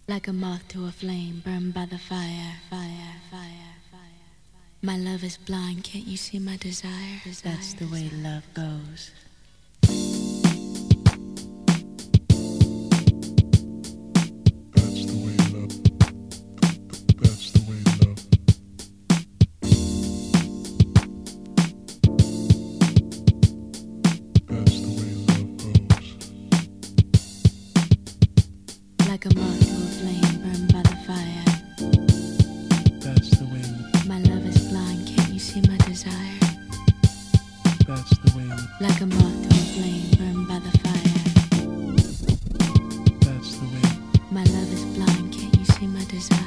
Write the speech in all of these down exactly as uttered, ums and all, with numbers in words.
Like a moth to a flame, burned by the fire, fire, fire, fire. My love is blind, can't you see my desire? desire That's the way love goes. That's the way love. That's the way love. That's the way love goes. Like a moth to a flame, burned by the fire. That's the way. My love is blind, can't you see my desire? That's the way. Like a moth to a flame, burned by the fire. That's the way. My love is blind, can't you see my desire?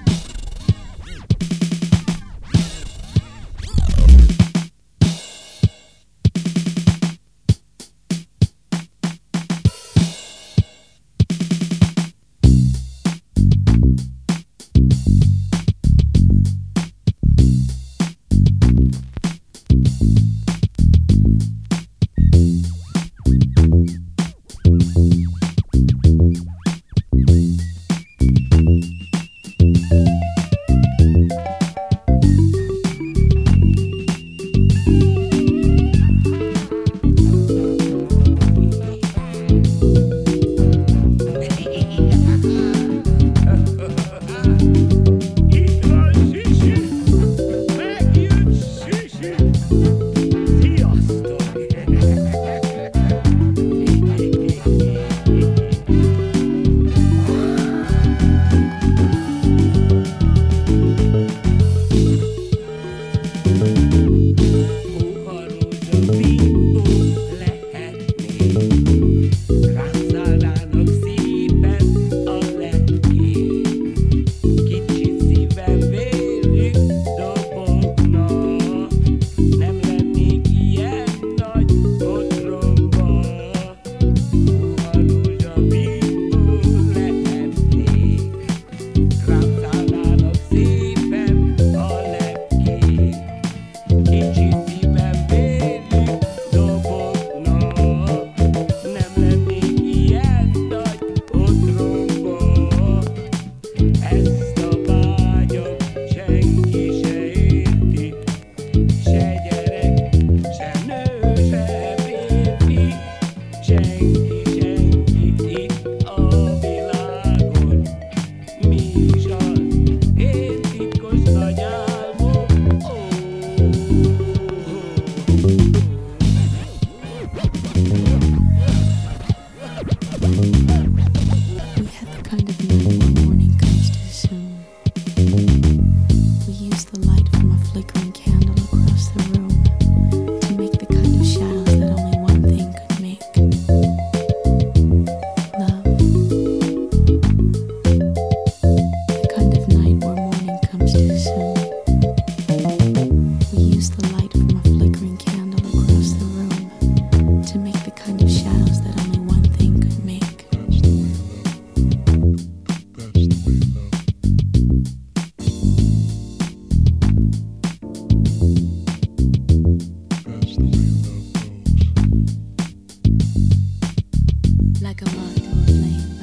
We had the kind of night where morning comes too soon. We used the light from a flickering candle across the room to make the kind of shadows that only one thing could make. Love. The kind of night where morning comes too soon. We used the light from a flickering candle across the room to make the kind of shadows that only one thing could make. Like a moth to a flame.